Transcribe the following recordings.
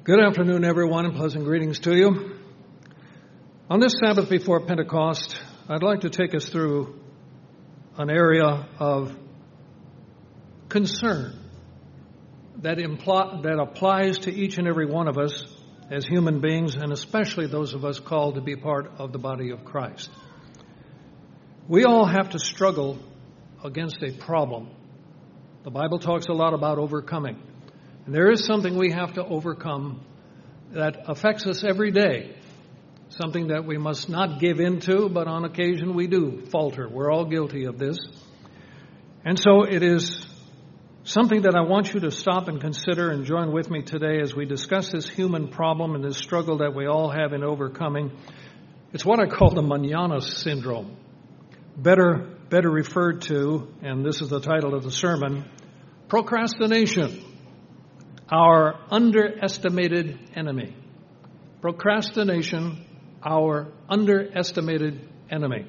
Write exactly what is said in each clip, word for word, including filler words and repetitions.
Good afternoon, everyone, and pleasant greetings to you. On this Sabbath before Pentecost, I'd like to take us through an area of concern that impl- that applies to each and every one of us as human beings, and especially those of us called to be part of the body of Christ. We all have to struggle against a problem. The Bible talks a lot about overcoming. And there is something we have to overcome that affects us every day, something that we must not give into, but on occasion we do falter. We're all guilty of this. And so it is something that I want you to stop and consider and join with me today as we discuss this human problem and this struggle that we all have in overcoming. It's what I call the manana syndrome, better, better referred to, and this is the title of the sermon, procrastination. Our underestimated enemy. Procrastination, our underestimated enemy.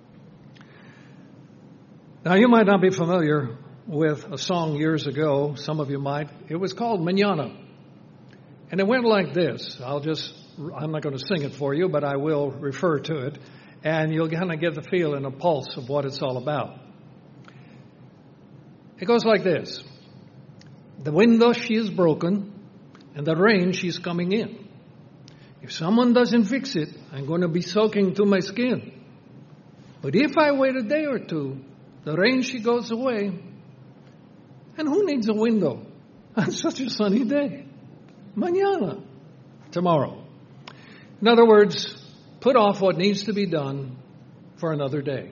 Now, you might not be familiar with a song years ago. Some of you might. It was called Manana. And it went like this. I'll just, I'm not going to sing it for you, but I will refer to it. And you'll kind of get the feel and a pulse of what it's all about. It goes like this. The window, she is broken, and the rain, she's coming in. If someone doesn't fix it, I'm going to be soaking to my skin. But if I wait a day or two, the rain, she goes away. And who needs a window on such a sunny day? Mañana, tomorrow. In other words, put off what needs to be done for another day.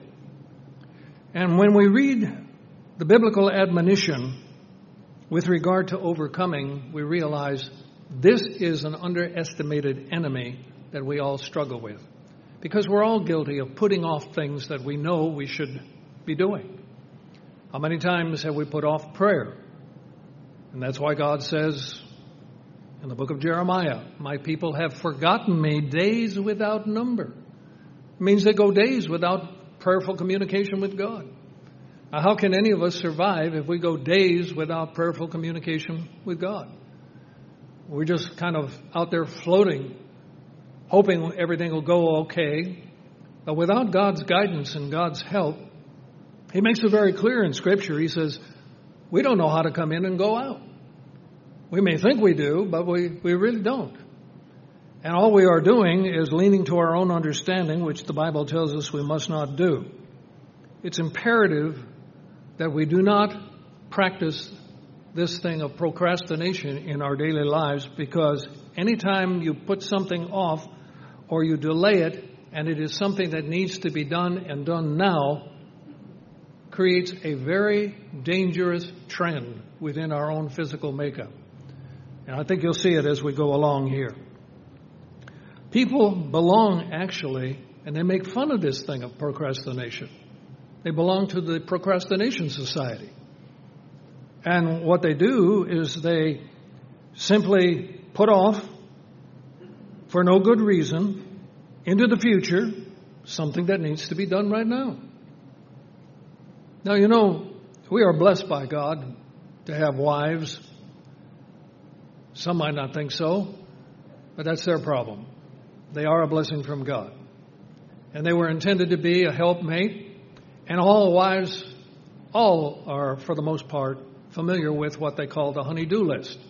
And when we read the biblical admonition with regard to overcoming, we realize this is an underestimated enemy that we all struggle with, because we're all guilty of putting off things that we know we should be doing. How many times have we put off prayer? And that's why God says in the book of Jeremiah, my people have forgotten me days without number. It means they go days without prayerful communication with God. Now, how can any of us survive if we go days without prayerful communication with God? We're just kind of out there floating, hoping everything will go okay. But without God's guidance and God's help, He makes it very clear in Scripture. He says, we don't know how to come in and go out. We may think we do, but we, we really don't. And all we are doing is leaning to our own understanding, which the Bible tells us we must not do. It's imperative that we do not practice this thing of procrastination in our daily lives, because anytime you put something off or you delay it and it is something that needs to be done and done now, creates a very dangerous trend within our own physical makeup. And I think you'll see it as we go along here. People belong actually, and they make fun of this thing of procrastination. They belong to the Procrastination Society. And what they do is they simply put off, for no good reason, into the future, something that needs to be done right now. Now, you know, we are blessed by God to have wives. Some might not think so, but that's their problem. They are a blessing from God. And they were intended to be a helpmate. And all wives, all are, for the most part, familiar with what they call the honey-do list.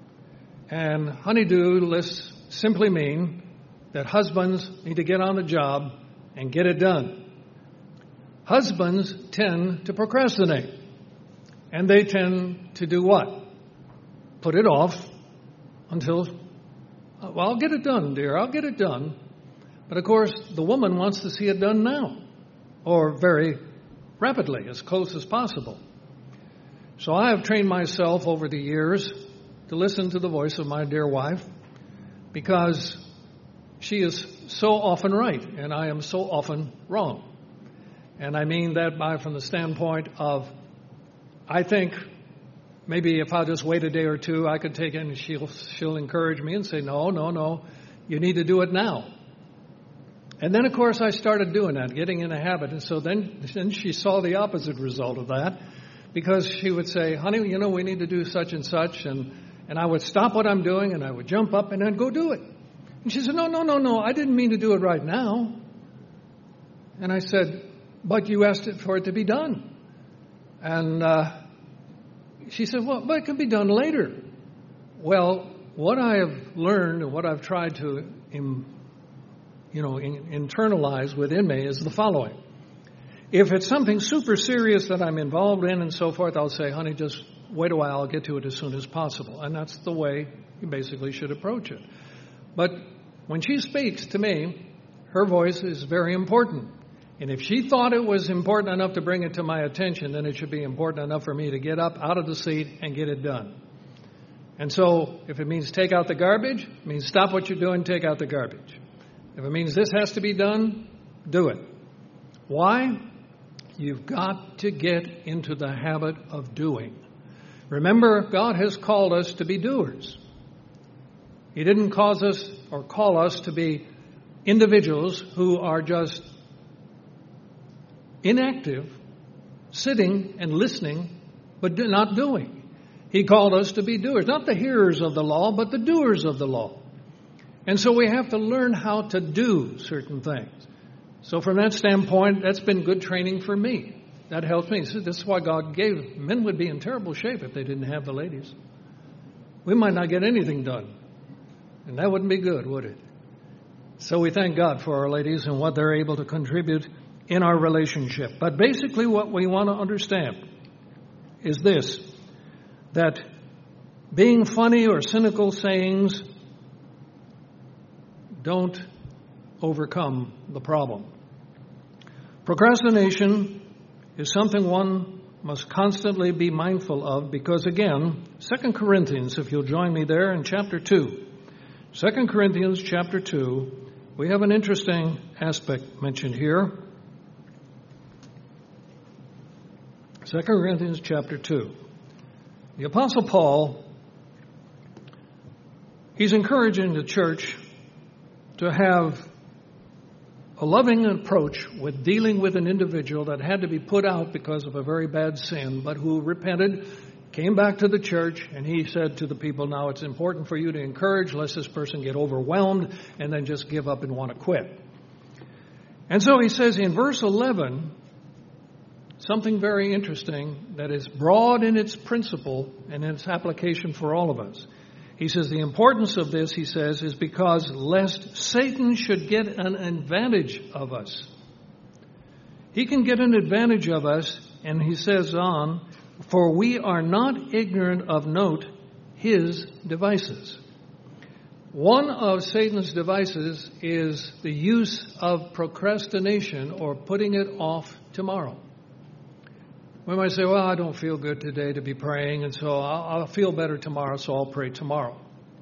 And honey-do lists simply mean that husbands need to get on the job and get it done. Husbands tend to procrastinate. And they tend to do what? Put it off until, well, I'll get it done, dear, I'll get it done. But of course, the woman wants to see it done now, or very rapidly, as close as possible. So I have trained myself over the years to listen to the voice of my dear wife, because she is so often right and I am so often wrong. And I mean that by from the standpoint of, I think maybe if I'll just wait a day or two, I could take it and she'll, she'll encourage me and say, no, no, no, you need to do it now. And then, of course, I started doing that, getting in a habit. And so then, then she saw the opposite result of that, because she would say, honey, you know, we need to do such and such. And, And I would stop what I'm doing and I would jump up and I'd go do it. And she said, no, no, no, no, I didn't mean to do it right now. And I said, but you asked it for it to be done. And uh, she said, well, but it can be done later. Well, what I have learned and what I've tried to, you know, in, internalize within me is the following. If it's something super serious that I'm involved in and so forth, I'll say, honey, just wait a while, I'll get to it as soon as possible. And that's the way you basically should approach it. But when she speaks to me, her voice is very important. And if she thought it was important enough to bring it to my attention, then it should be important enough for me to get up out of the seat and get it done. And so if it means take out the garbage, it means stop what you're doing, take out the garbage. If it means this has to be done, do it. Why? You've got to get into the habit of doing. Remember, God has called us to be doers. He didn't cause us or call us to be individuals who are just inactive, sitting and listening, but not doing. He called us to be doers, not the hearers of the law, but the doers of the law. And so we have to learn how to do certain things. So from that standpoint, that's been good training for me. That helps me. So this is why God gave. Men would be in terrible shape if they didn't have the ladies. We might not get anything done. And that wouldn't be good, would it? So we thank God for our ladies and what they're able to contribute in our relationship. But basically what we want to understand is this, that being funny or cynical sayings don't overcome the problem. Procrastination is something one must constantly be mindful of because, again, Second Corinthians, if you'll join me there in chapter two. Second Corinthians chapter two, we have an interesting aspect mentioned here. Second Corinthians chapter two. The Apostle Paul, he's encouraging the church to have a loving approach with dealing with an individual that had to be put out because of a very bad sin, but who repented, came back to the church, and he said to the people, now it's important for you to encourage, lest this person get overwhelmed and then just give up and want to quit. And so he says in verse eleven, something very interesting that is broad in its principle and in its application for all of us. He says the importance of this, he says, is because lest Satan should get an advantage of us. He can get an advantage of us, and he says on, for we are not ignorant of, note, his devices. One of Satan's devices is the use of procrastination or putting it off tomorrow. We might say, well, I don't feel good today to be praying, and so I'll, I'll feel better tomorrow, so I'll pray tomorrow.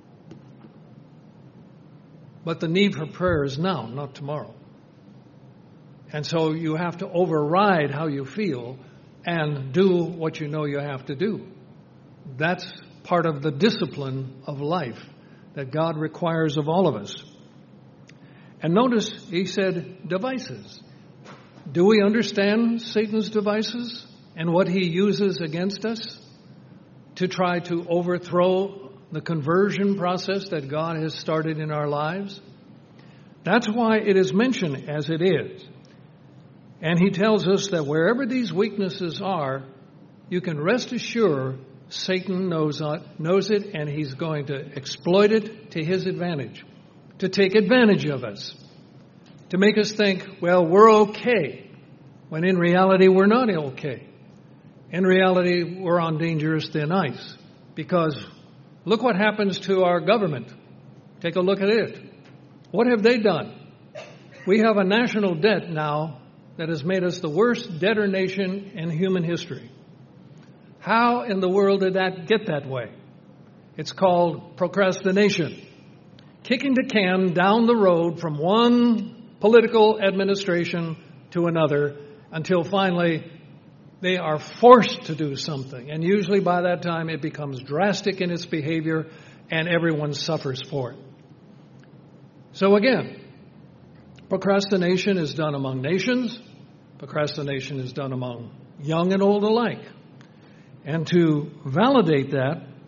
But the need for prayer is now, not tomorrow. And so you have to override how you feel and do what you know you have to do. That's part of the discipline of life that God requires of all of us. And notice he said devices. Do we understand Satan's devices and what he uses against us to try to overthrow the conversion process that God has started in our lives? That's why it is mentioned as it is. And he tells us that wherever these weaknesses are, you can rest assured Satan knows, knows it, and he's going to exploit it to his advantage, to take advantage of us, to make us think, well, we're okay, when in reality we're not okay. In reality, we're on dangerous thin ice, because look what happens to our government. Take a look at it. What have they done? We have a national debt now that has made us the worst debtor nation in human history. How in the world did that get that way? It's called procrastination. Kicking the can down the road from one political administration to another until finally they are forced to do something. And usually by that time it becomes drastic in its behavior and everyone suffers for it. So again, procrastination is done among nations. Procrastination is done among young and old alike. And to validate that,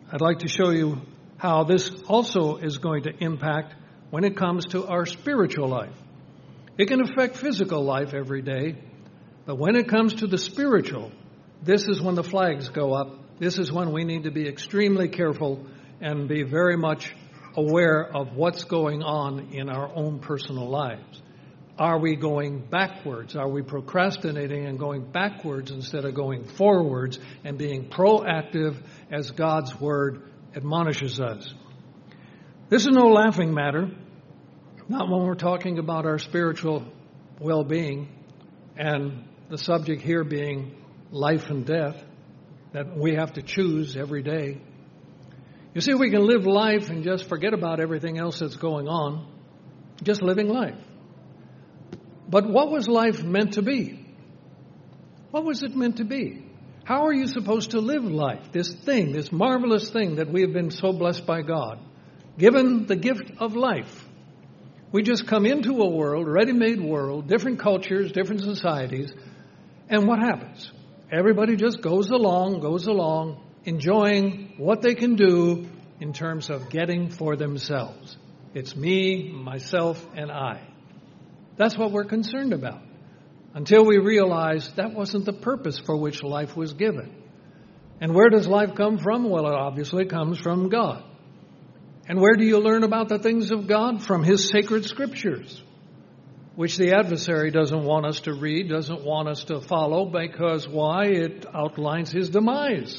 I'd like to show you how this also is going to impact when it comes to our spiritual life. It can affect physical life every day, but when it comes to the spiritual, this is when the flags go up. This is when we need to be extremely careful and be very much aware of what's going on in our own personal lives. Are we going backwards? Are we procrastinating and going backwards instead of going forwards and being proactive as God's Word admonishes us? This is no laughing matter, not when we're talking about our spiritual well-being and the subject here being life and death that we have to choose every day. You see, we can live life and just forget about everything else that's going on, just living life. But what was life meant to be? What was it meant to be? How are you supposed to live life? This thing, this marvelous thing that we have been so blessed by God, given the gift of life. We just come into a world, ready-made world, different cultures, different societies, and what happens? Everybody just goes along, goes along, enjoying what they can do in terms of getting for themselves. It's me, myself, and I. That's what we're concerned about. Until we realize that wasn't the purpose for which life was given. And where does life come from? Well, it obviously comes from God. And where do you learn about the things of God? From His sacred scriptures, which the adversary doesn't want us to read, doesn't want us to follow, because why? It outlines his demise.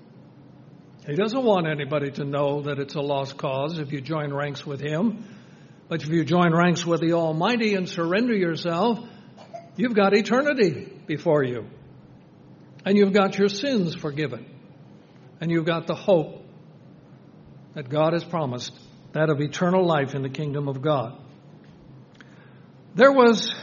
He doesn't want anybody to know that it's a lost cause if you join ranks with him. But if you join ranks with the Almighty and surrender yourself, you've got eternity before you. And you've got your sins forgiven. And you've got the hope that God has promised, that of eternal life in the kingdom of God. There was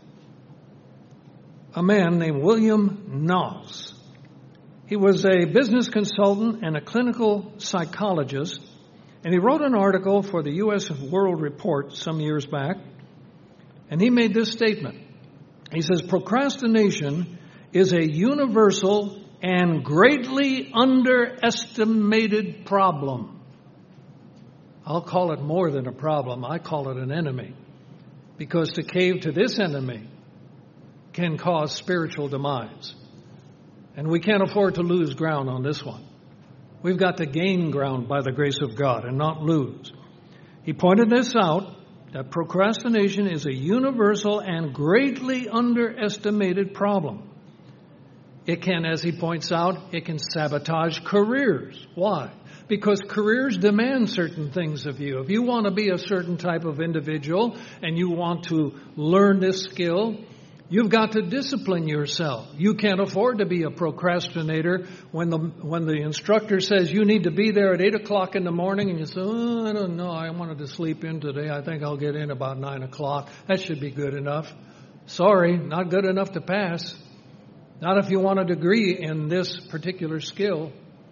a man named William Noss. He was a business consultant and a clinical psychologist, and he wrote an article for the U S World Report some years back, and he made this statement. He says, procrastination is a universal and greatly underestimated problem. I'll call it more than a problem. I call it an enemy. Because to cave to this enemy can cause spiritual demise. And we can't afford to lose ground on this one. We've got to gain ground by the grace of God and not lose. He pointed this out, that procrastination is a universal and greatly underestimated problem. It can, as he points out, it can sabotage careers. Why? Because careers demand certain things of you. If you want to be a certain type of individual and you want to learn this skill, you've got to discipline yourself. You can't afford to be a procrastinator when the when the instructor says you need to be there at eight o'clock in the morning and you say, oh, I don't know, I wanted to sleep in today. I think I'll get in about nine o'clock. That should be good enough. Sorry, not good enough to pass. Not if you want a degree in this particular skill.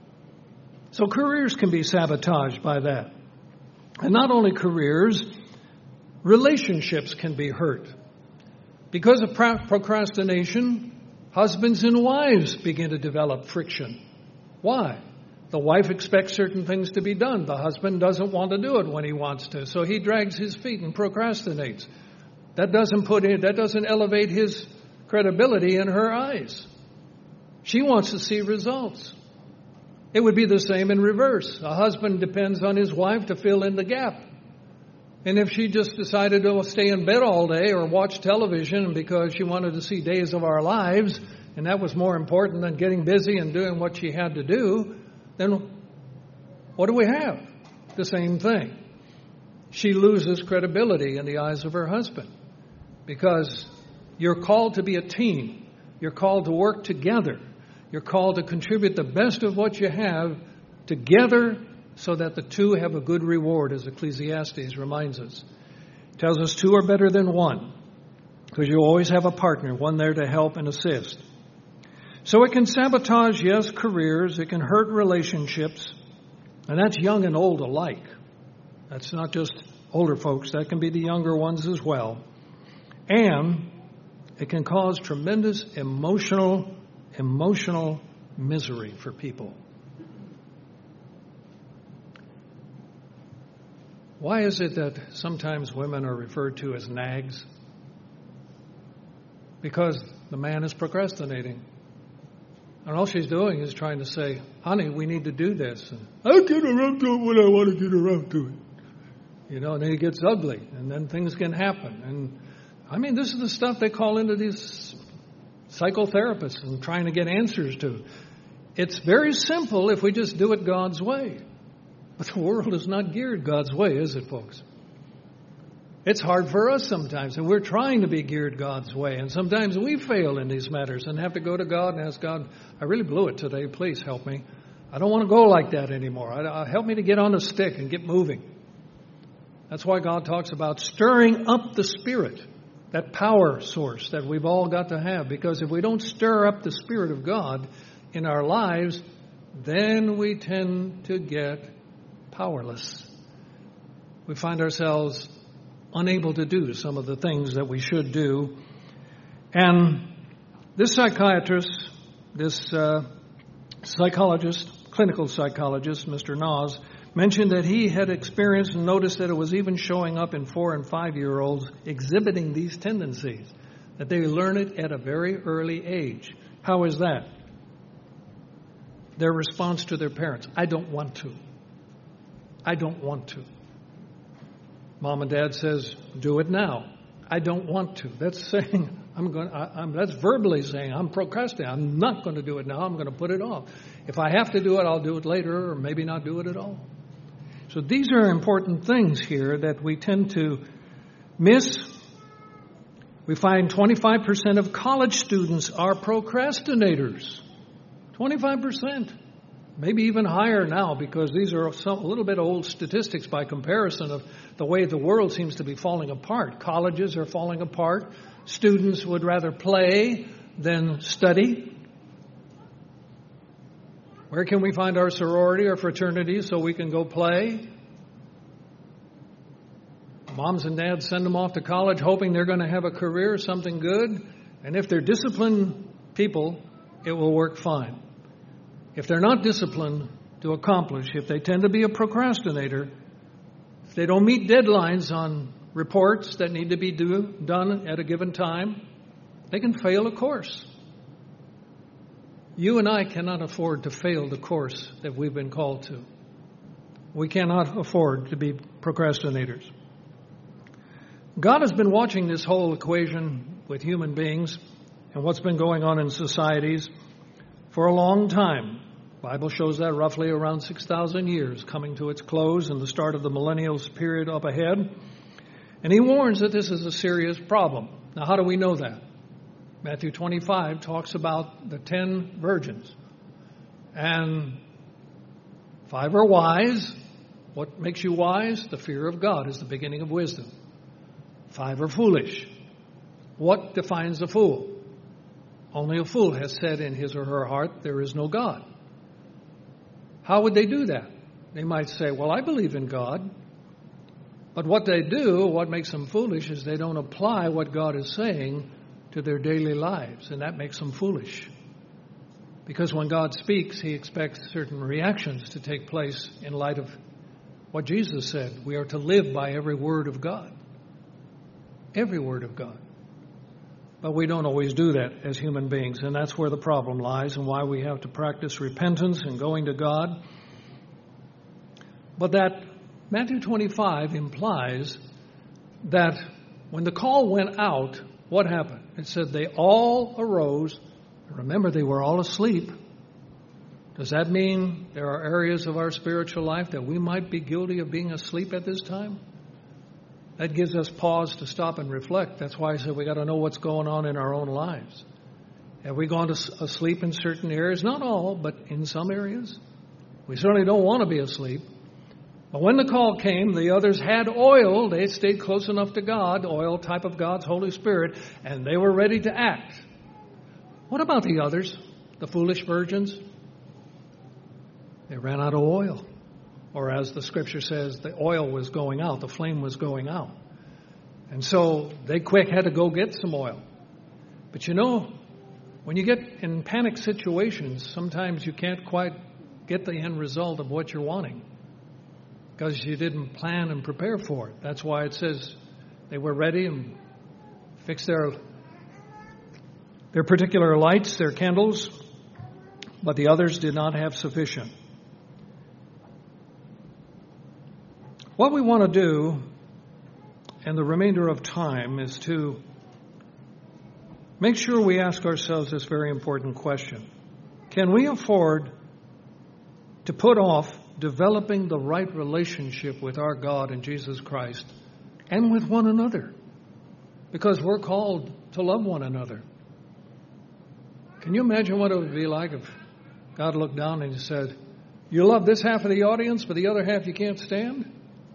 So careers can be sabotaged by that. And not only careers, relationships can be hurt. Because of procrastination, husbands and wives begin to develop friction. Why? The wife expects certain things to be done. The husband doesn't want to do it when he wants to, so he drags his feet and procrastinates. That doesn't put in, that doesn't elevate his credibility in her eyes. She wants to see results. It would be the same in reverse. A husband depends on his wife to fill in the gap. And if she just decided to stay in bed all day or watch television because she wanted to see Days of Our Lives, and that was more important than getting busy and doing what she had to do, then what do we have? The same thing. She loses credibility in the eyes of her husband because you're called to be a team. You're called to work together. You're called to contribute the best of what you have together so that the two have a good reward, as Ecclesiastes reminds us. It tells us two are better than one, because you always have a partner, one there to help and assist. So it can sabotage, yes, careers. It can hurt relationships. And that's young and old alike. That's not just older folks. That can be the younger ones as well. And it can cause tremendous emotional, emotional misery for people. Why is it that sometimes women are referred to as nags? Because the man is procrastinating. And all she's doing is trying to say, honey, we need to do this. And, I'll get around to it when I want to get around to it. You know, and then it gets ugly, and then things can happen. And I mean, this is the stuff they call into these psychotherapists and trying to get answers to. It's very simple if we just do it God's way. But the world is not geared God's way, is it, folks? It's hard for us sometimes, and we're trying to be geared God's way. And sometimes we fail in these matters and have to go to God and ask God, I really blew it today. Please help me. I don't want to go like that anymore. I, I, help me to get on the stick and get moving. That's why God talks about stirring up the Spirit, that power source that we've all got to have. Because if we don't stir up the Spirit of God in our lives, then we tend to get powerless. We find ourselves unable to do some of the things that we should do. And this psychiatrist, this uh, psychologist, clinical psychologist, Mister Noz, mentioned that he had experienced and noticed that it was even showing up in four and five-year-olds exhibiting these tendencies, that they learn it at a very early age. How is that? Their response to their parents, I don't want to. I don't want to. Mom and Dad says, do it now. I don't want to. That's saying, I'm going. I, I'm, that's verbally saying, I'm procrastinating. I'm not going to do it now. I'm going to put it off. If I have to do it, I'll do it later, or maybe not do it at all. So these are important things here that we tend to miss. We find twenty-five percent of college students are procrastinators. twenty-five percent. Maybe even higher now, because these are some, a little bit old statistics by comparison of the way the world seems to be falling apart. Colleges are falling apart. Students would rather play than study. Where can we find our sorority or fraternity so we can go play? Moms and dads send them off to college hoping they're going to have a career, something good. And if they're disciplined people, it will work fine. If they're not disciplined to accomplish, if they tend to be a procrastinator, if they don't meet deadlines on reports that need to be do, done at a given time, they can fail a course. You and I cannot afford to fail the course that we've been called to. We cannot afford to be procrastinators. God has been watching this whole equation with human beings and what's been going on in societies for a long time. The Bible shows that roughly around six thousand years, coming to its close and the start of the millennial period up ahead. And he warns that this is a serious problem. Now, how do we know that? Matthew twenty-five talks about the ten virgins. And five are wise. What makes you wise? The fear of God is the beginning of wisdom. Five are foolish. What defines a fool? Only a fool has said in his or her heart, there is no God. How would they do that? They might say, well, I believe in God. But what they do, what makes them foolish, is they don't apply what God is saying to their daily lives. And that makes them foolish. Because when God speaks, he expects certain reactions to take place in light of what Jesus said. We are to live by every word of God. Every word of God. But we don't always do that as human beings, and that's where the problem lies and why we have to practice repentance and going to God. But that Matthew twenty-five implies that when the call went out, what happened? It said they all arose. Remember, they were all asleep. Does that mean there are areas of our spiritual life that we might be guilty of being asleep at this time? That gives us pause to stop and reflect. That's why I said we got to know what's going on in our own lives. Have we gone to asleep in certain areas? Not all, but in some areas. We certainly don't want to be asleep. But when the call came, the others had oil. They stayed close enough to God, oil type of God's Holy Spirit, and they were ready to act. What about the others, the foolish virgins? They ran out of oil. Or as the scripture says, the oil was going out, the flame was going out. And so they quick had to go get some oil. But you know, when you get in panic situations, sometimes you can't quite get the end result of what you're wanting. because you didn't plan and prepare for it. That's why it says they were ready and fixed their, their particular lights, their candles, but the others did not have sufficient. What we want to do in the remainder of time is to make sure we ask ourselves this very important question. Can we afford to put off developing the right relationship with our God and Jesus Christ and with one another? Because we're called to love one another. Can you imagine what it would be like if God looked down and he said, you love this half of the audience, but the other half you can't stand?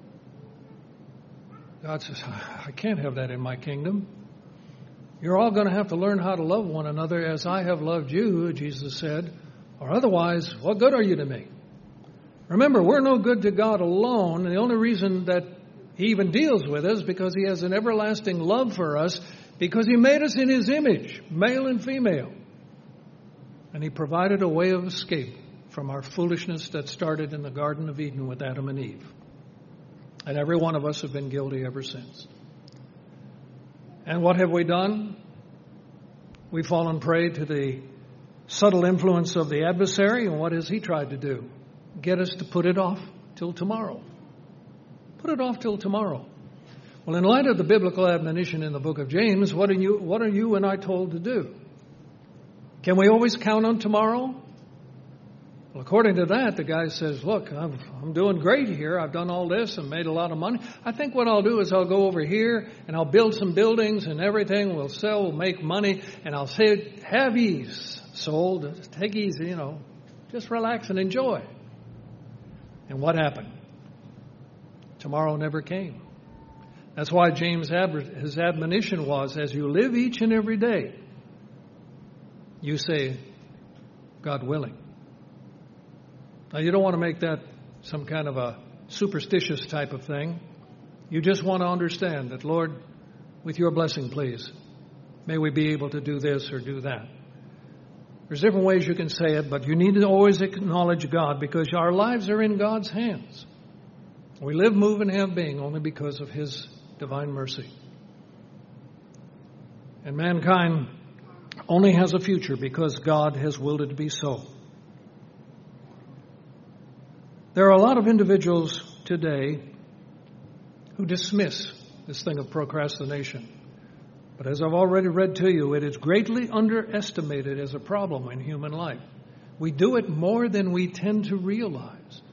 God says, I can't have that in my kingdom. You're all going to have to learn how to love one another as I have loved you, Jesus said, or otherwise, what good are you to me? Remember, we're no good to God alone, and the only reason that He even deals with us is because He has an everlasting love for us, because He made us in His image, male and female. And He provided a way of escape from our foolishness that started in the Garden of Eden with Adam and Eve. And every one of us have been guilty ever since. And what have we done? We've fallen prey to the subtle influence of the adversary, and what has he tried to do? Get us to put it off till tomorrow. Put it off till tomorrow. Well, in light of the biblical admonition in the book of James, what are you, what are you and I told to do? Can we always count on tomorrow? Well, according to that, the guy says, look, I'm, I'm doing great here. I've done all this and made a lot of money. I think what I'll do is I'll go over here and I'll build some buildings and everything. We'll sell, we'll make money, and I'll say, have ease, soul. Take easy, you know. Just relax and enjoy. And what happened? Tomorrow never came. That's why James' his admonition was, as you live each and every day, you say, God willing. Now, you don't want to make that some kind of a superstitious type of thing. You just want to understand that, Lord, with your blessing, please, may we be able to do this or do that. There's different ways you can say it, but you need to always acknowledge God, because our lives are in God's hands. We live, move, and have being only because of His divine mercy. And mankind only has a future because God has willed it to be so. There are a lot of individuals today who dismiss this thing of procrastination. But as I've already read to you, it is greatly underestimated as a problem in human life. We do it more than we tend to realize.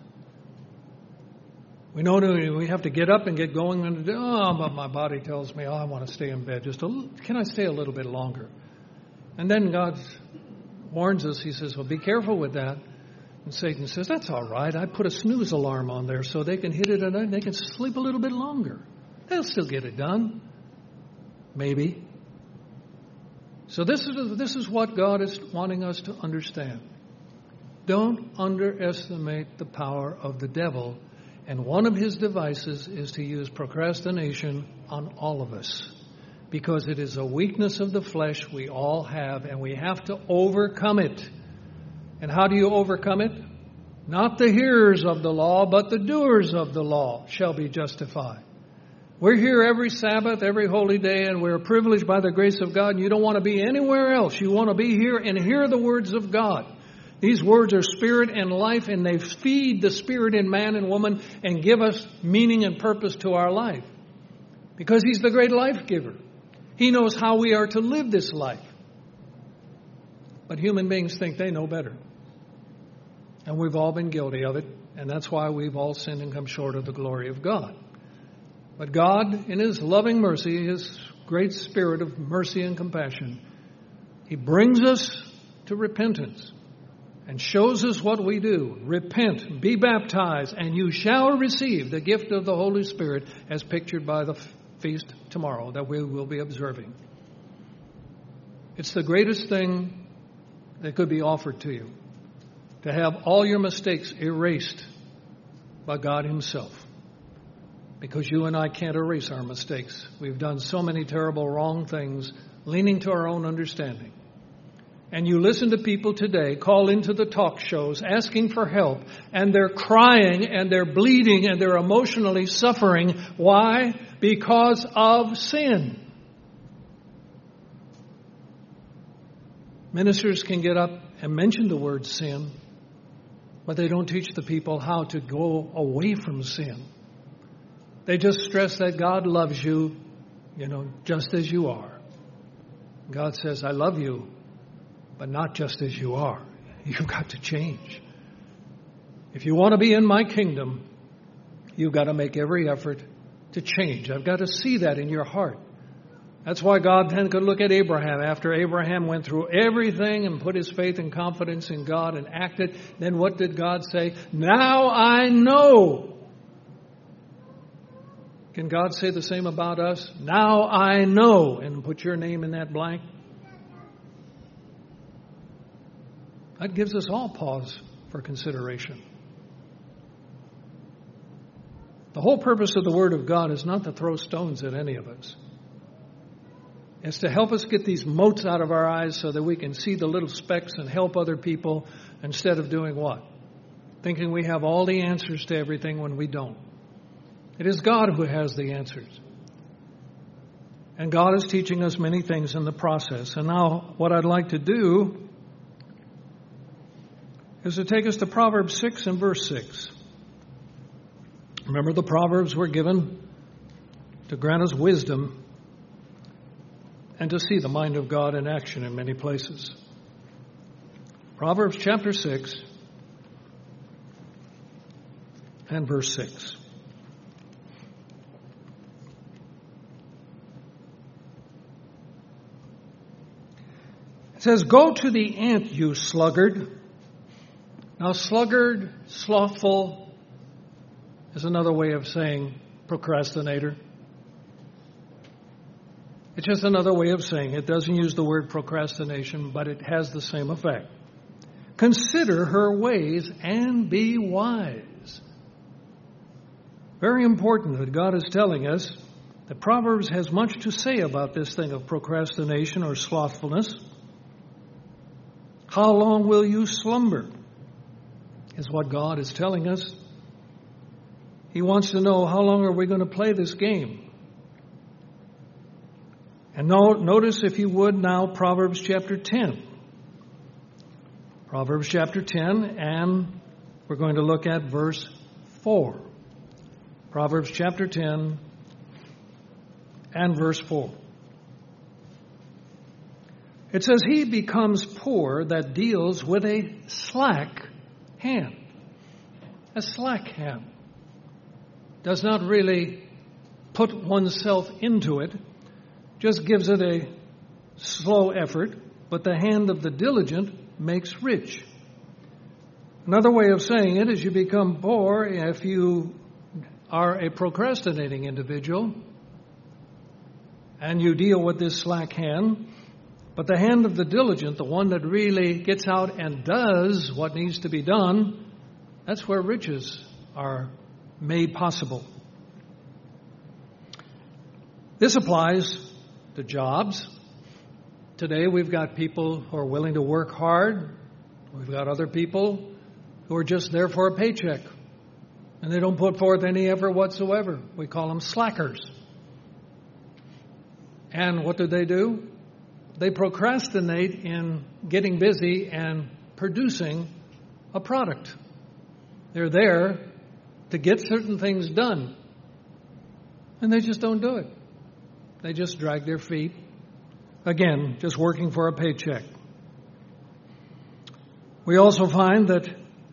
We know that we have to get up and get going, and oh, but my body tells me, oh, I want to stay in bed. Just a little, can I stay a little bit longer? And then God warns us. He says, well, be careful with that. And Satan says, that's all right. I put a snooze alarm on there so they can hit it and they can sleep a little bit longer. They'll still get it done. Maybe. So this is, this is what God is wanting us to understand. Don't underestimate the power of the devil. And one of his devices is to use procrastination on all of us. Because it is a weakness of the flesh we all have, and we have to overcome it. And how do you overcome it? Not the hearers of the law, but the doers of the law shall be justified. We're here every Sabbath, every holy day, and we're privileged by the grace of God. And you don't want to be anywhere else. You want to be here and hear the words of God. These words are spirit and life, and they feed the spirit in man and woman and give us meaning and purpose to our life. Because He's the great life giver. He knows how we are to live this life. But human beings think they know better. And we've all been guilty of it, and that's why we've all sinned and come short of the glory of God. But God, in His loving mercy, His great spirit of mercy and compassion, He brings us to repentance and shows us what we do. Repent, be baptized, and you shall receive the gift of the Holy Spirit as pictured by the feast tomorrow that we will be observing. It's the greatest thing that could be offered to you, to have all your mistakes erased by God Himself. Because you and I can't erase our mistakes. We've done so many terrible wrong things, leaning to our own understanding. And you listen to people today call into the talk shows asking for help, and they're crying and they're bleeding and they're emotionally suffering. Why? Because of sin. Ministers can get up and mention the word sin, but they don't teach the people how to go away from sin. They just stress that God loves you, you know, just as you are. God says, I love you, but not just as you are. You've got to change. If you want to be in my kingdom, you've got to make every effort to change. I've got to see that in your heart. That's why God then could look at Abraham. After Abraham went through everything and put his faith and confidence in God and acted, then what did God say? Now I know. Can God say the same about us? Now I know. And put your name in that blank. That gives us all pause for consideration. The whole purpose of the Word of God is not to throw stones at any of us. It's to help us get these motes out of our eyes so that we can see the little specks and help other people instead of doing what? Thinking we have all the answers to everything when we don't. It is God who has the answers. And God is teaching us many things in the process. And now what I'd like to do is to take us to Proverbs six and verse six. Remember, the Proverbs were given to grant us wisdom and to see the mind of God in action in many places. Proverbs chapter six and verse six. It says, go to the ant, you sluggard. Now, sluggard, slothful, is another way of saying procrastinator. It's just another way of saying it. It doesn't use the word procrastination, but it has the same effect. Consider her ways and be wise. Very important that God is telling us that Proverbs has much to say about this thing of procrastination or slothfulness. How long will you slumber? Is what God is telling us. He wants to know, how long are we going to play this game? And notice, if you would, now Proverbs chapter ten. Proverbs chapter ten, and we're going to look at verse four. Proverbs chapter ten and verse four. It says, he becomes poor that deals with a slack hand. A slack hand. Does not really put oneself into it. Just gives it a slow effort. But the hand of the diligent makes rich. Another way of saying it is you become poor if you are a procrastinating individual and you deal with this slack hand. But the hand of the diligent, the one that really gets out and does what needs to be done, that's where riches are made possible. This applies to jobs. Today we've got people who are willing to work hard. We've got other people who are just there for a paycheck. And they don't put forth any effort whatsoever. We call them slackers. And what do they do? They procrastinate in getting busy and producing a product. They're there to get certain things done. And they just don't do it. They just drag their feet. Again, just working for a paycheck. We also find that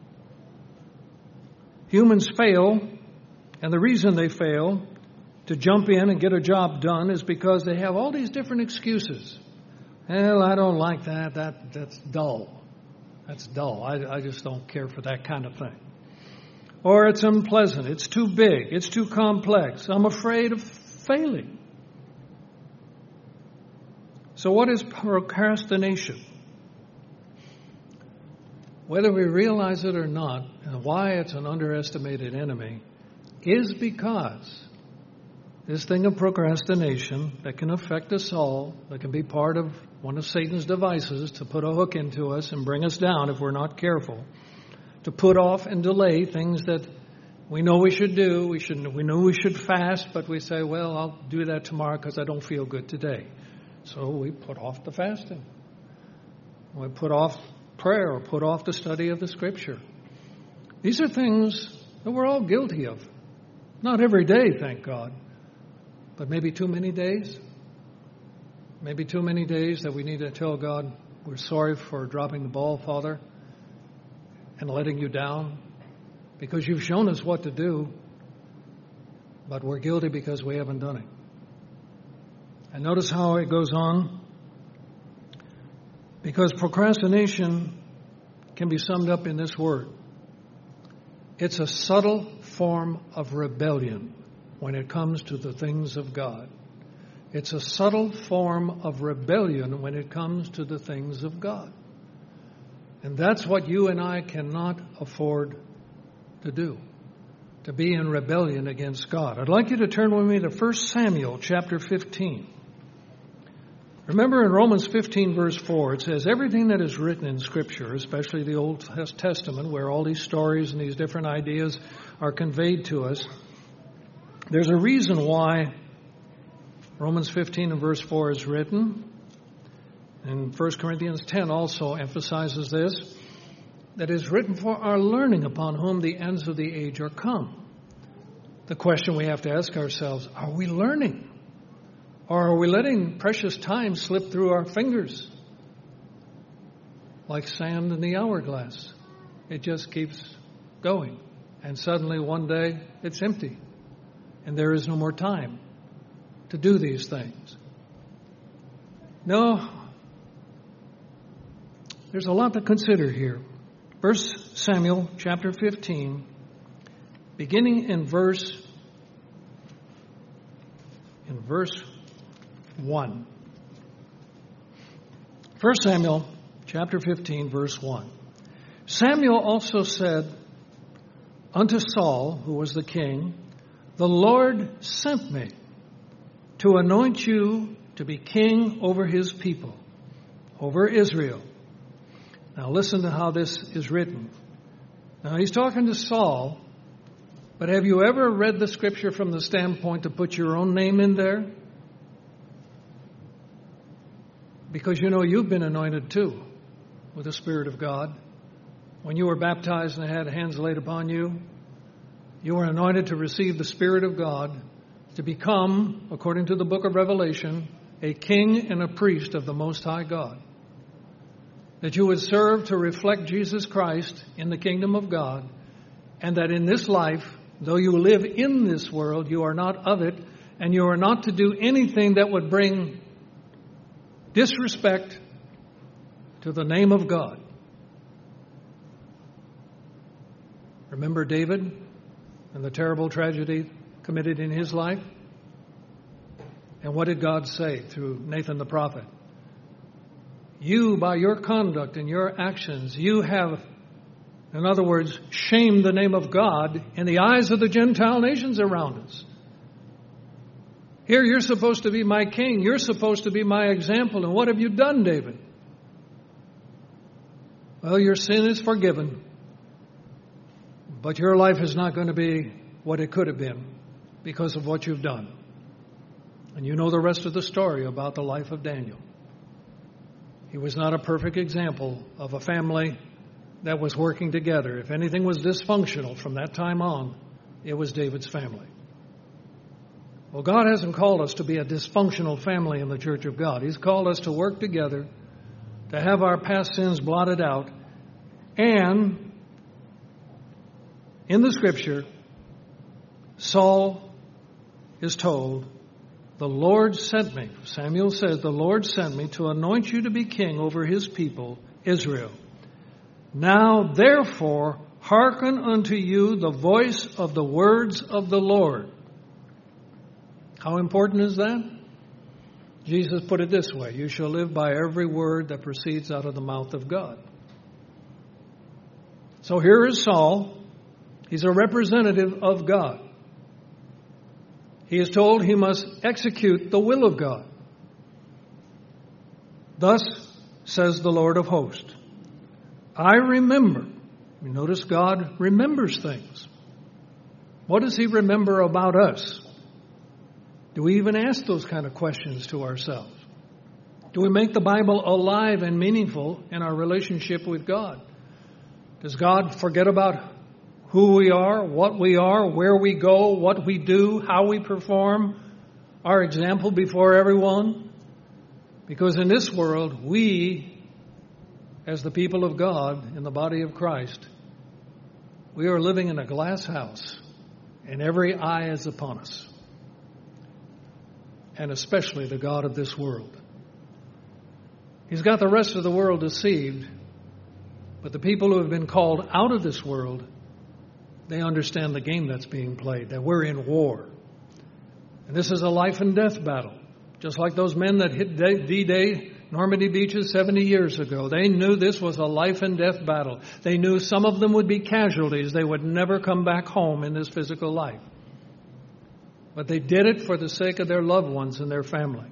humans fail, and the reason they fail to jump in and get a job done is because they have all these different excuses. Well, I don't like that. That that's dull. That's dull. I, I just don't care for that kind of thing. Or it's unpleasant. It's too big. It's too complex. I'm afraid of failing. So what is procrastination? Whether we realize it or not, and why it's an underestimated enemy, is because this thing of procrastination that can affect us all, that can be part of one of Satan's devices to put a hook into us and bring us down if we're not careful, to put off and delay things that we know we should do. We should, we know we should fast, but we say, well, I'll do that tomorrow because I don't feel good today. So we put off the fasting. We put off prayer or put off the study of the Scripture. These are things that we're all guilty of. Not every day, thank God, but maybe too many days. Maybe too many days that we need to tell God, we're sorry for dropping the ball, Father, and letting you down, because you've shown us what to do, but we're guilty because we haven't done it. And notice how it goes on. Because procrastination can be summed up in this word. It's a subtle form of rebellion when it comes to the things of God. It's a subtle form of rebellion when it comes to the things of God. And that's what you and I cannot afford to do, to be in rebellion against God. I'd like you to turn with me to First Samuel chapter fifteen. Remember in Romans fifteen verse four, it says everything that is written in Scripture, especially the Old Testament, where all these stories and these different ideas are conveyed to us, there's a reason why Romans fifteen and verse four is written. And First Corinthians ten also emphasizes this, that is written for our learning, upon whom the ends of the age are come. The question we have to ask ourselves, are we learning? Or are we letting precious time slip through our fingers like sand in the hourglass? It just keeps going. And suddenly one day it's empty. And there is no more time to do these things. No, there's a lot to consider here. First Samuel chapter fifteen, beginning in verse in verse one. First Samuel chapter fifteen, verse one. Samuel also said unto Saul, who was the king, the Lord sent me to anoint you to be king over his people, over Israel. Now listen to how this is written. Now he's talking to Saul, but have you ever read the Scripture from the standpoint to put your own name in there? Because you know you've been anointed too with the Spirit of God. When you were baptized and had hands laid upon you, you were anointed to receive the Spirit of God, to become, according to the book of Revelation, a king and a priest of the Most High God. That you would serve to reflect Jesus Christ in the kingdom of God, and that in this life, though you live in this world, you are not of it, and you are not to do anything that would bring disrespect to the name of God. Remember David and the terrible tragedy committed in his life? And what did God say through Nathan the prophet? You, by your conduct and your actions, you have, in other words, shamed the name of God in the eyes of the Gentile nations around us. Here, you're supposed to be my king. You're supposed to be my example. And what have you done, David? Well, your sin is forgiven. But your life is not going to be what it could have been because of what you've done. And you know the rest of the story about the life of Daniel. He was not a perfect example of a family that was working together. If anything was dysfunctional from that time on, it was David's family. Well, God hasn't called us to be a dysfunctional family in the church of God. He's called us to work together, to have our past sins blotted out, and in the Scripture, Saul is told, the Lord sent me. Samuel says, the Lord sent me to anoint you to be king over his people, Israel. Now, therefore, hearken unto you the voice of the words of the Lord. How important is that? Jesus put it this way, you shall live by every word that proceeds out of the mouth of God. So here is Saul. He's a representative of God. he is told he must execute the will of God. Thus says the Lord of hosts, I remember. You notice God remembers things. What does he remember about us? Do we even ask those kind of questions to ourselves? Do we make the Bible alive and meaningful in our relationship with God? Does God forget about who we are, what we are, where we go, what we do, how we perform, our example before everyone? Because in this world, we, as the people of God in the body of Christ, we are living in a glass house, and every eye is upon us, and especially the God of this world. He's got the rest of the world deceived, but the people who have been called out of this world, they understand the game that's being played, that we're in war. And this is a life and death battle. Just like those men that hit D-Day, Normandy beaches seventy years ago. They knew this was a life and death battle. They knew some of them would be casualties. They would never come back home in this physical life. But they did it for the sake of their loved ones and their family.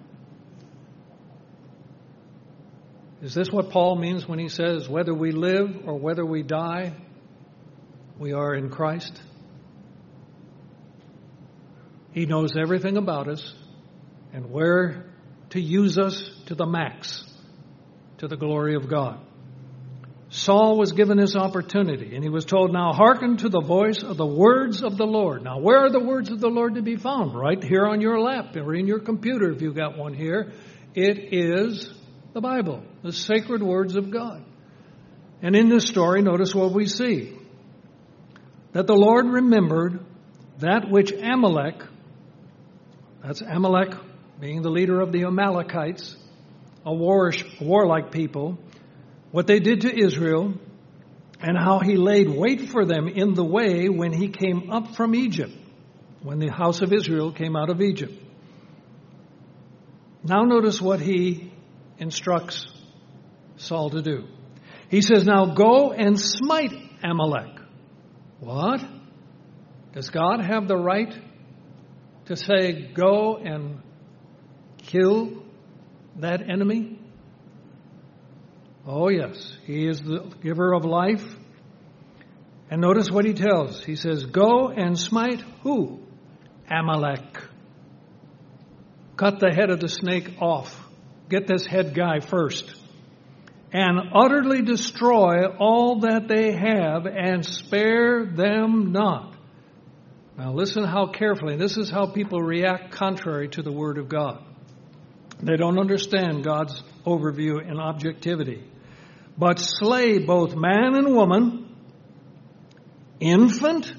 Is this what Paul means when he says, whether we live or whether we die, we are in Christ? He knows everything about us and where to use us to the max, to the glory of God. Saul was given his opportunity, and he was told, now hearken to the voice of the words of the Lord. Now, where are the words of the Lord to be found? Right here on your lap or in your computer if you've got one here. It is the Bible, the sacred words of God. And in this story, notice what we see. That the Lord remembered that which Amalek, that's Amalek being the leader of the Amalekites, a warish, warlike people, what they did to Israel, and how he laid wait for them in the way when he came up from Egypt, when the house of Israel came out of Egypt. Now notice what he instructs Saul to do. He says, now go and smite Amalek. What? Does God have the right to say, go and kill that enemy? Oh, yes. He is the giver of life. And notice what he tells. He says, go and smite who? Amalek. Cut the head of the snake off. Get this head guy first. And utterly destroy all that they have and spare them not. Now listen how carefully. This is how people react contrary to the Word of God. They don't understand God's overview and objectivity. But slay both man and woman, infant,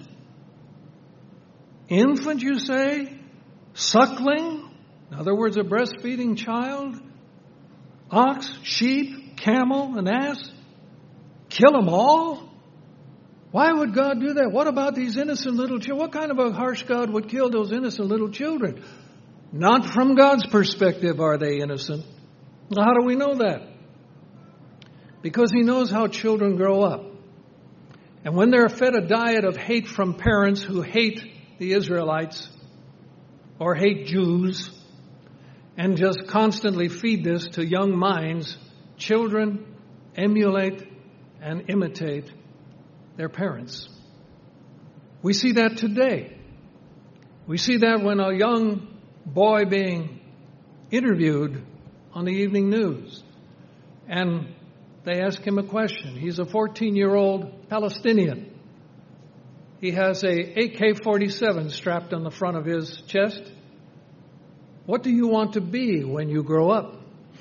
infant you say, suckling, in other words, a breastfeeding child, ox, sheep, camel, and ass, kill them all? Why would God do that? What about these innocent little children? What kind of a harsh God would kill those innocent little children? Not from God's perspective are they innocent. Well, how do we know that? Because he knows how children grow up. And when they're fed a diet of hate from parents who hate the Israelites or hate Jews and just constantly feed this to young minds, children emulate and imitate their parents. We see that today. We see that when a young boy being interviewed on the evening news, and they ask him a question. He's a fourteen-year-old Palestinian. He has a A K forty-seven strapped on the front of his chest. What do you want to be when you grow up?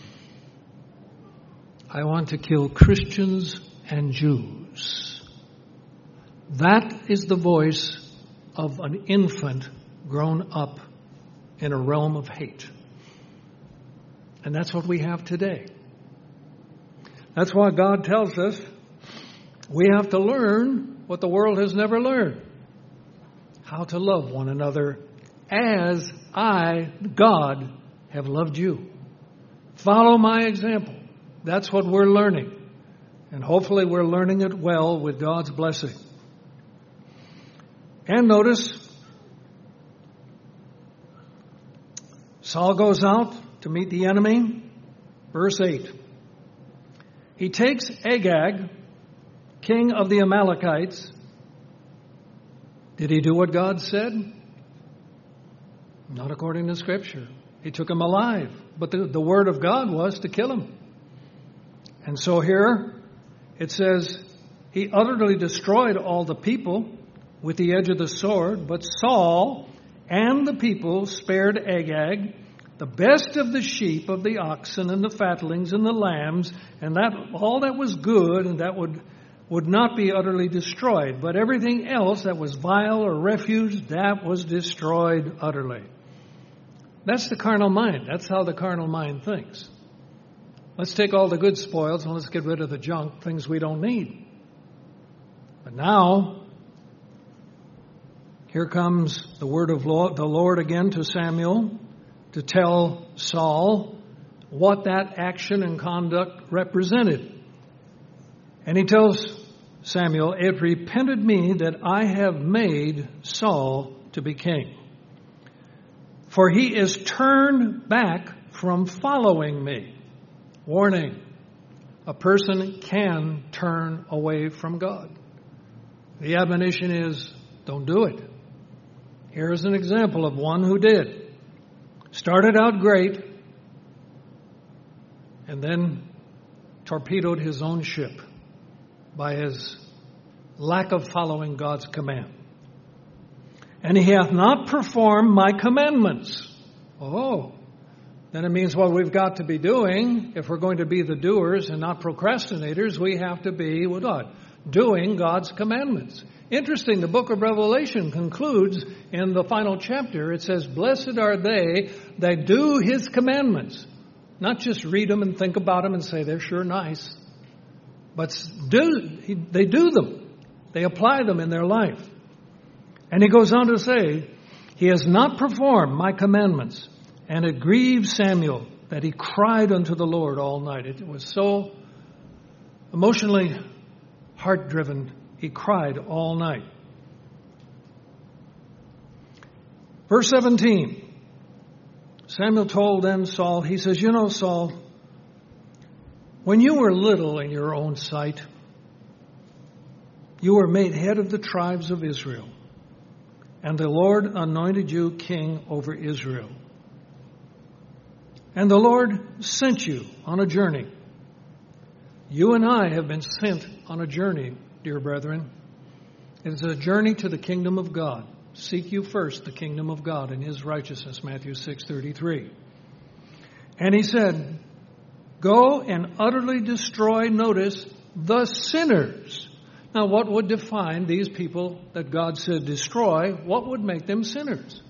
I want to kill Christians and Jews. That is the voice of an infant grown up in a realm of hate. And that's what we have today. That's why God tells us we have to learn what the world has never learned. How to love one another as I, God, have loved you. Follow my example. That's what we're learning. And hopefully we're learning it well with God's blessing. And notice, Saul goes out to meet the enemy. Verse eight. He takes Agag, king of the Amalekites. Did he do what God said? Not according to Scripture. He took him alive. But the, the word of God was to kill him. And so here it says, he utterly destroyed all the people with the edge of the sword, but Saul and the people spared Agag, the best of the sheep, of the oxen, and the fatlings, and the lambs, and that all that was good, and that would, would not be utterly destroyed. But everything else that was vile or refuse, that was destroyed utterly. That's the carnal mind. That's how the carnal mind thinks. Let's take all the good spoils and let's get rid of the junk, things we don't need. But now, here comes the word of the Lord again to Samuel to tell Saul what that action and conduct represented. And he tells Samuel, "It repented me that I have made Saul to be king. For he is turned back from following me." Warning, a person can turn away from God. The admonition is, don't do it. Here's an example of one who did. Started out great, and then torpedoed his own ship by his lack of following God's command. "And he hath not performed my commandments." Oh, then it means what we've got to be doing, if we're going to be the doers and not procrastinators, we have to be what? Doing God's commandments. Interesting, the book of Revelation concludes in the final chapter. It says, "Blessed are they that do his commandments." Not just read them and think about them and say, they're sure nice. But do, they do them. They apply them in their life. And he goes on to say, "He has not performed my commandments." And it grieved Samuel that he cried unto the Lord all night. It was so emotionally heart-driven. He cried all night. Verse seventeen. Samuel told then Saul, he says, "You know, Saul, when you were little in your own sight, you were made head of the tribes of Israel, and the Lord anointed you king over Israel. And the Lord sent you on a journey." You and I have been sent on a journey, dear brethren. It is a journey to the kingdom of God. Seek you first the kingdom of God and his righteousness, Matthew six thirty-three. And he said, "Go and utterly destroy," notice, "the sinners." Now, what would define these people that God said destroy? What would make them sinners?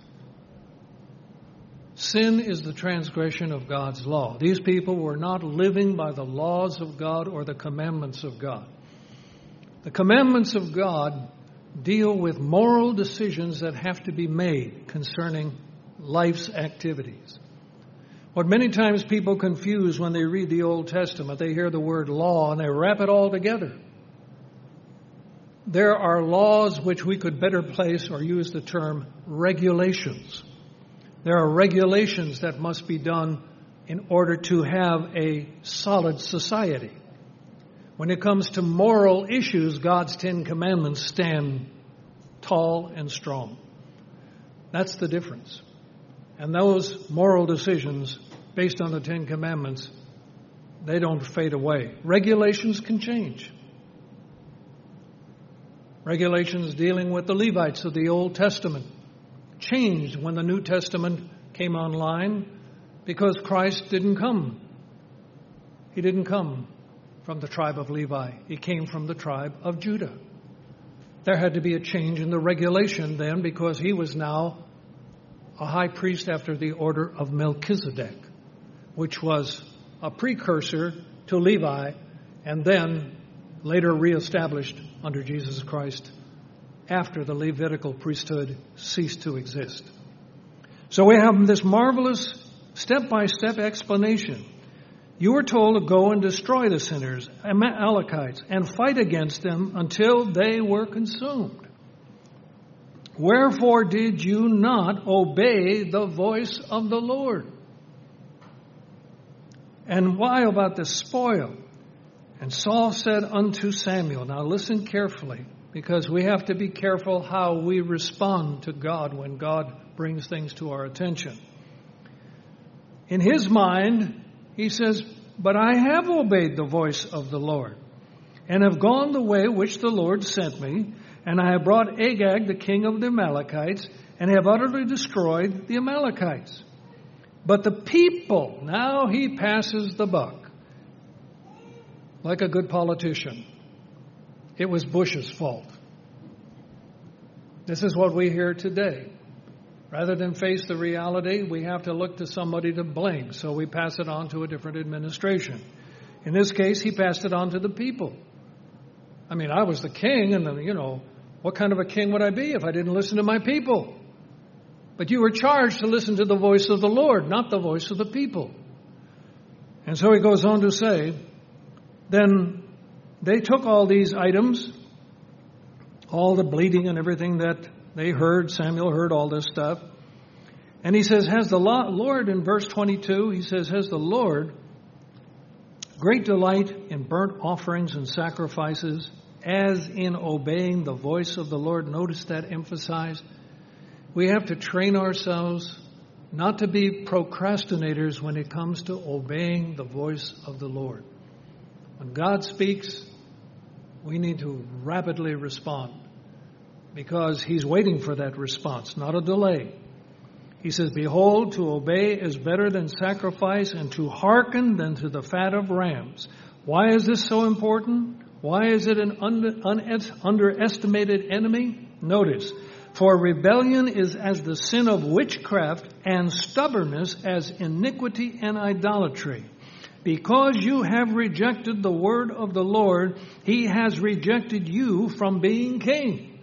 Sin is the transgression of God's law. These people were not living by the laws of God or the commandments of God. The commandments of God deal with moral decisions that have to be made concerning life's activities. What many times people confuse when they read the Old Testament, they hear the word law and they wrap it all together. There are laws which we could better place or use the term regulations. There are regulations that must be done in order to have a solid society. When it comes to moral issues, God's Ten Commandments stand tall and strong. That's the difference. And those moral decisions based on the Ten Commandments, they don't fade away. Regulations can change. Regulations dealing with the Levites of the Old Testament changed when the New Testament came online because Christ didn't come. He didn't come from the tribe of Levi. He came from the tribe of Judah. There had to be a change in the regulation then because he was now a high priest after the order of Melchizedek, which was a precursor to Levi and then later reestablished under Jesus Christ after the Levitical priesthood ceased to exist. So we have this marvelous step-by-step explanation. You were told to go and destroy the sinners, Amalekites, and fight against them until they were consumed. Wherefore did you not obey the voice of the Lord? And why about the spoil? And Saul said unto Samuel, now listen carefully, because we have to be careful how we respond to God when God brings things to our attention. In his mind, he says, but I have obeyed the voice of the Lord, and have gone the way which the Lord sent me, and I have brought Agag, the king of the Amalekites, and have utterly destroyed the Amalekites. But the people, now he passes the buck, like a good politician. It was Bush's fault. This is what we hear today. Rather than face the reality, we have to look to somebody to blame, so we pass it on to a different administration. In this case, he passed it on to the people. I mean, I was the king, and, the, you know, what kind of a king would I be if I didn't listen to my people? But you were charged to listen to the voice of the Lord, not the voice of the people. And so he goes on to say, then they took all these items, all the bleating and everything that they heard. Samuel heard all this stuff. And he says, has the Lord, in verse twenty-two, he says, has the Lord great delight in burnt offerings and sacrifices, as in obeying the voice of the Lord? Notice that emphasized. We have to train ourselves not to be procrastinators when it comes to obeying the voice of the Lord. When God speaks, we need to rapidly respond, because he's waiting for that response, not a delay. He says, behold, to obey is better than sacrifice, and to hearken than to the fat of rams. Why is this so important? Why is it an under, un, underestimated enemy? Notice, for rebellion is as the sin of witchcraft, and stubbornness as iniquity and idolatry. Because you have rejected the word of the Lord, he has rejected you from being king.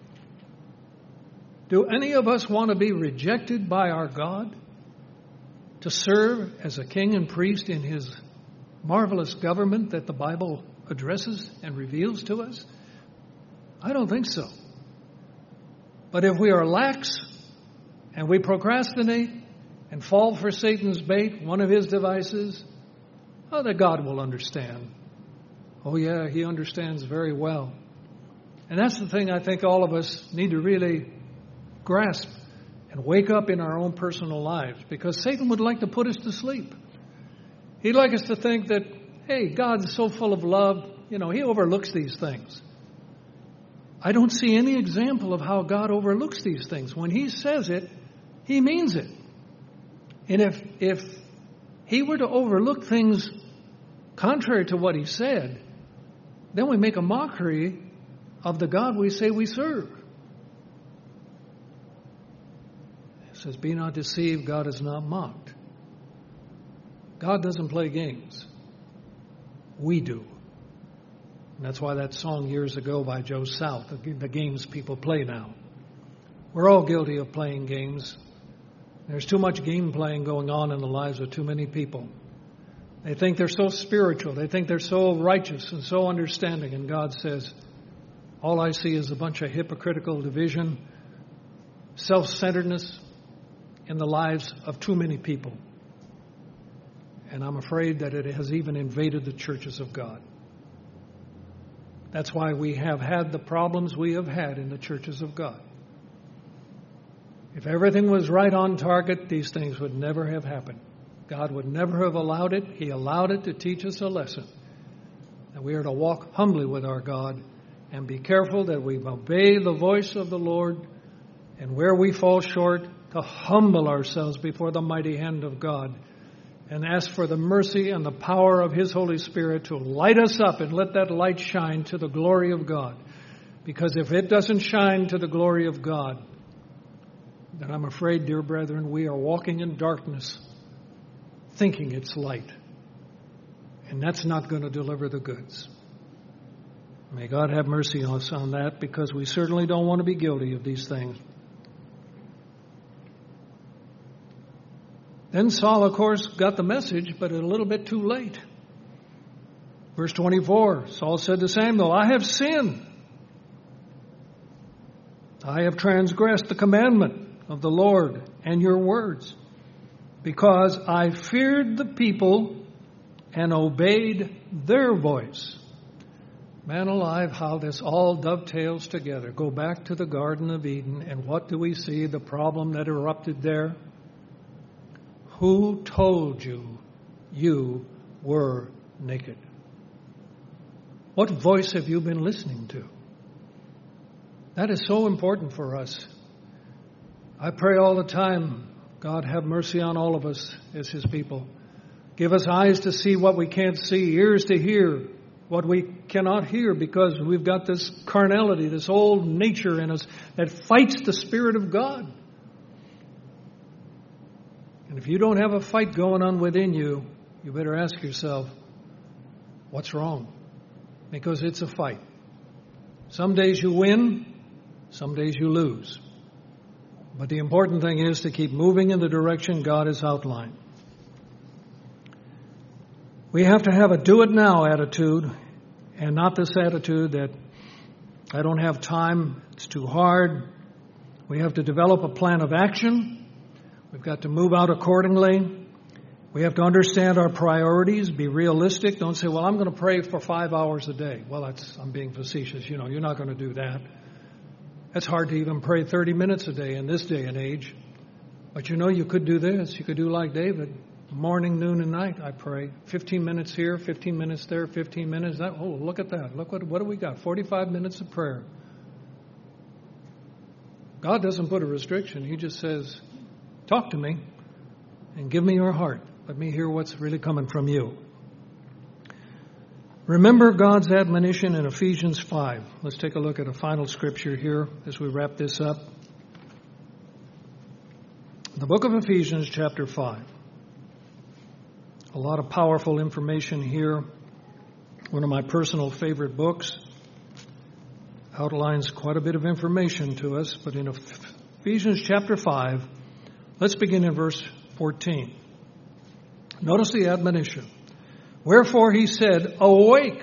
Do any of us want to be rejected by our God to serve as a king and priest in his marvelous government that the Bible addresses and reveals to us? I don't think so. But if we are lax and we procrastinate and fall for Satan's bait, one of his devices, oh, that God will understand. Oh, yeah, he understands very well. And that's the thing I think all of us need to really grasp and wake up in our own personal lives, because Satan would like to put us to sleep. He'd like us to think that, hey, God is so full of love, you know, he overlooks these things. I don't see any example of how God overlooks these things. When he says it, he means it. And if if he were to overlook things contrary to what he said, then we make a mockery of the God we say we serve. It says, be not deceived, God is not mocked. God doesn't play games. We do. And that's why that song years ago by Joe South, the games people play now. We're all guilty of playing games. There's too much game playing going on in the lives of too many people. They think they're so spiritual. They think they're so righteous and so understanding. And God says, all I see is a bunch of hypocritical division, self-centeredness in the lives of too many people. And I'm afraid that it has even invaded the churches of God. That's why we have had the problems we have had in the churches of God. If everything was right on target, these things would never have happened. God would never have allowed it. He allowed it to teach us a lesson. And we are to walk humbly with our God and be careful that we obey the voice of the Lord, and where we fall short, to humble ourselves before the mighty hand of God and ask for the mercy and the power of his Holy Spirit to light us up and let that light shine to the glory of God. Because if it doesn't shine to the glory of God, then I'm afraid, dear brethren, we are walking in darkness, thinking it's light. And that's not going to deliver the goods. May God have mercy on us on that, because we certainly don't want to be guilty of these things. Then Saul, of course, got the message, but a little bit too late. Verse twenty-four, Saul said to Samuel, I have sinned. I have transgressed the commandment of the Lord and your words, because I feared the people and obeyed their voice. Man alive, how this all dovetails together. Go back to the Garden of Eden, and what do we see? The problem that erupted there? Who told you you were naked? What voice have you been listening to? That is so important for us. I pray all the time, God have mercy on all of us as His people. Give us eyes to see what we can't see, ears to hear what we cannot hear, because we've got this carnality, this old nature in us that fights the Spirit of God. And if you don't have a fight going on within you, you better ask yourself, what's wrong? Because it's a fight. Some days you win, some days you lose. But the important thing is to keep moving in the direction God has outlined. We have to have a do-it-now attitude, and not this attitude that I don't have time, it's too hard. We have to develop a plan of action. We've got to move out accordingly. We have to understand our priorities, be realistic. Don't say, well, I'm going to pray for five hours a day. Well, that's I'm being facetious. You know, you're not going to do that. It's hard to even pray thirty minutes a day in this day and age. But you know, you could do this. You could do like David. Morning, noon, and night, I pray. fifteen minutes here, fifteen minutes there, fifteen minutes. That, oh, look at that. Look what, what do we got? forty-five minutes of prayer. God doesn't put a restriction. He just says, talk to me and give me your heart. Let me hear what's really coming from you. Remember God's admonition in Ephesians five. Let's take a look at a final scripture here as we wrap this up. The book of Ephesians, chapter five. A lot of powerful information here. One of my personal favorite books. Outlines quite a bit of information to us. But in Ephesians chapter five, let's begin in verse fourteen. Notice the admonition. Wherefore he said, awake.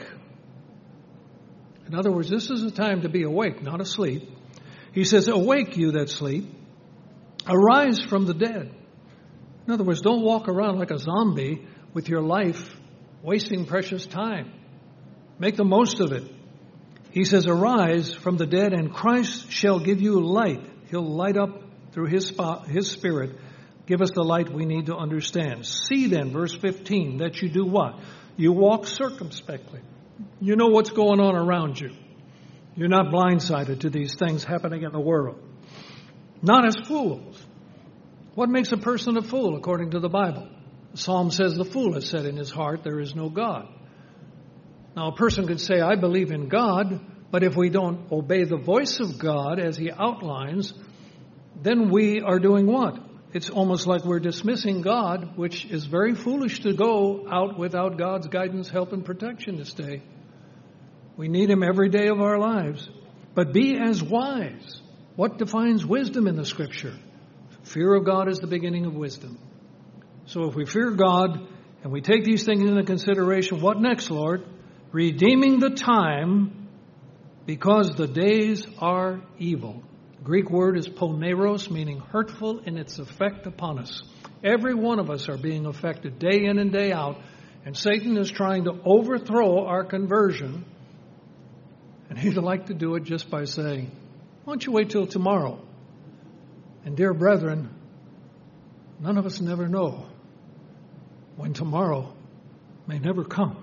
In other words, this is a time to be awake, not asleep. He says, awake you that sleep. Arise from the dead. In other words, don't walk around like a zombie with your life wasting precious time. Make the most of it. He says, arise from the dead, and Christ shall give you light. He'll light up through his, spot, his Spirit. Give us the light we need to understand. See then, verse fifteen, that you do what? You walk circumspectly. You know what's going on around you. You're not blindsided to these things happening in the world. Not as fools. What makes a person a fool according to the Bible? The Psalm says the fool has said in his heart, there is no God. Now a person could say, I believe in God, but if we don't obey the voice of God as he outlines, then we are doing what? It's almost like we're dismissing God, which is very foolish to go out without God's guidance, help, and protection this day. We need him every day of our lives. But be as wise. What defines wisdom in the Scripture? Fear of God is the beginning of wisdom. So if we fear God and we take these things into consideration, what next, Lord? Redeeming the time, because the days are evil. The Greek word is poneros, meaning hurtful in its effect upon us. Every one of us are being affected day in and day out, and Satan is trying to overthrow our conversion. And he'd like to do it just by saying, why don't you wait till tomorrow? And dear brethren, none of us never know when tomorrow may never come.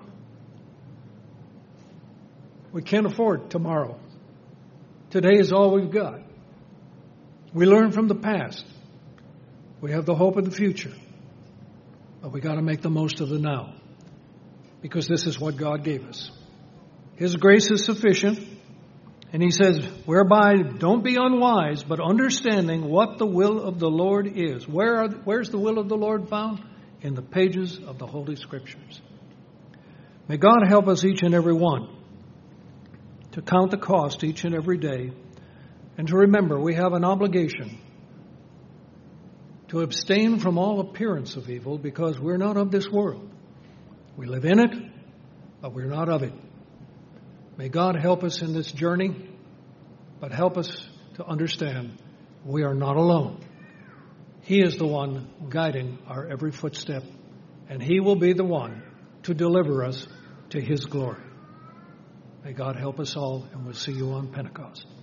We can't afford tomorrow. Today is all we've got. We learn from the past. We have the hope of the future. But we got to make the most of the now. Because this is what God gave us. His grace is sufficient. And he says, whereby don't be unwise, but understanding what the will of the Lord is. Where are, where's the will of the Lord found? In the pages of the Holy Scriptures. May God help us each and every one to count the cost each and every day, and to remember we have an obligation to abstain from all appearance of evil, because we're not of this world. We live in it, but we're not of it. May God help us in this journey, but help us to understand we are not alone. He is the one guiding our every footstep, and He will be the one to deliver us to His glory. May God help us all, and we'll see you on Pentecost.